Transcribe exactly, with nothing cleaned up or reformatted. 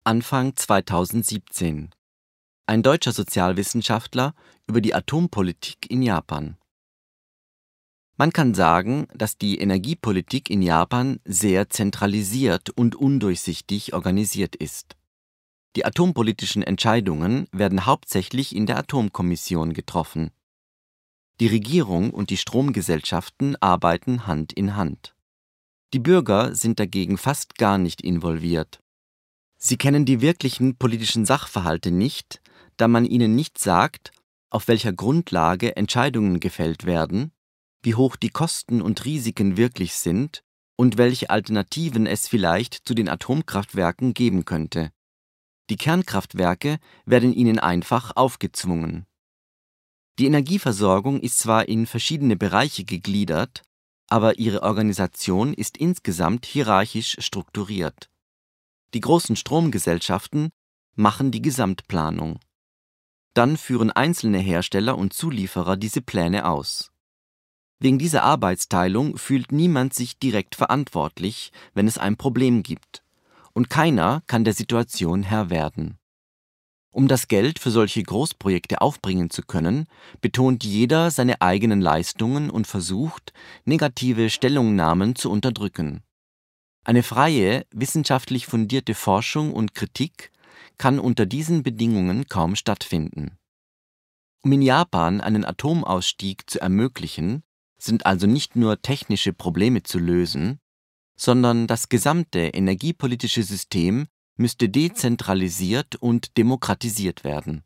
Anfang zweitausendsiebzehn. Ein deutscher Sozialwissenschaftler über die Atompolitik in Japan. Man kann sagen, dass die Energiepolitik in Japan sehr zentralisiert und undurchsichtig organisiert ist. Die atompolitischen Entscheidungen werden hauptsächlich in der Atomkommission getroffen. Die Regierung und die Stromgesellschaften arbeiten Hand in Hand. Die Bürger sind dagegen fast gar nicht involviert. Sie kennen die wirklichen politischen Sachverhalte nicht, da man ihnen nicht sagt, auf welcher Grundlage Entscheidungen gefällt werden, wie hoch die Kosten und Risiken wirklich sind und welche Alternativen es vielleicht zu den Atomkraftwerken geben könnte. Die Kernkraftwerke werden ihnen einfach aufgezwungen. Die Energieversorgung ist zwar in verschiedene Bereiche gegliedert, aber ihre Organisation ist insgesamt hierarchisch strukturiert. Die großen Stromgesellschaften machen die Gesamtplanung. Dann führen einzelne Hersteller und Zulieferer diese Pläne aus. Wegen dieser Arbeitsteilung fühlt niemand sich direkt verantwortlich, wenn es ein Problem gibt, und keiner kann der Situation Herr werden. Um das Geld für solche Großprojekte aufbringen zu können, betont jeder seine eigenen Leistungen und versucht, negative Stellungnahmen zu unterdrücken. Eine freie, wissenschaftlich fundierte Forschung und Kritik kann unter diesen Bedingungen kaum stattfinden. Um in Japan einen Atomausstieg zu ermöglichen, sind also nicht nur technische Probleme zu lösen, sondern das gesamte energiepolitische System müsste dezentralisiert und demokratisiert werden.